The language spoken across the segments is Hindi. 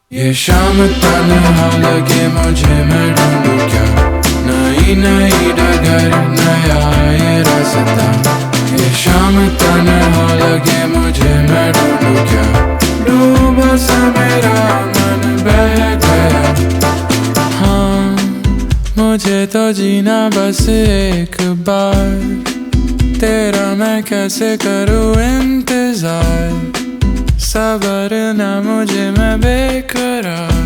ये शाम तन्हा लगे मुझे, मैं ढूंढूं क्या नई नई डगर, नया ये रास्ता। ये शाम तन्हा लगे मुझे, मैं ढूंढूं क्या डूबा सा मेरा मन बह गया। हाँ, मुझे तो जीना बस एक बार, तेरा मैं कैसे करूँ इंतजार। सबर ना मुझे, मैं बेकरार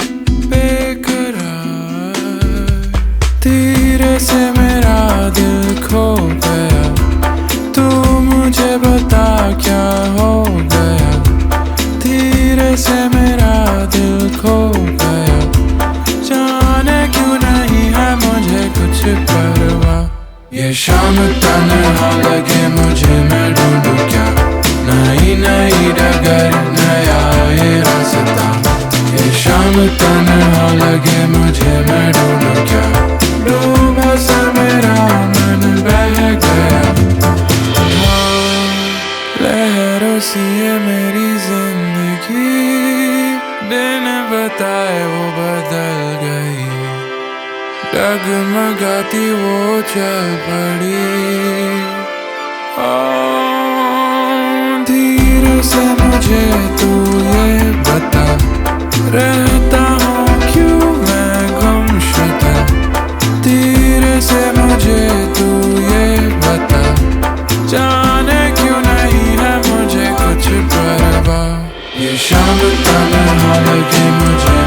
बेकरार। धीरे से मेरा दिल खो गया, तू मुझे बता क्या हो गया। धीरे से मेरा दिल खो गया, जाने क्यों नहीं है मुझे कुछ परवाह। ये शाम तन्हा लगे मुझे, मैं ढूंढूं क्या नई नई डगर, नया ये रास्ता। ये शाम तन्हा लगे मुझे, मैं ढूंढूं क्या डूबा सा मेरा मन बह गया। हाँ, लहरों सी है मेरी जिंदगी, दिन बताए वो बदल गई। डगमगाती वो चल पड़ी, धीरे से मुझे तू ये बता, रहता हूँ क्यों मैं गुमशुदा। धीरे से मुझे तू ये बता, जाने क्यों नहीं है मुझे कुछ परवाह। ये शाम तन्हा लगे मुझे,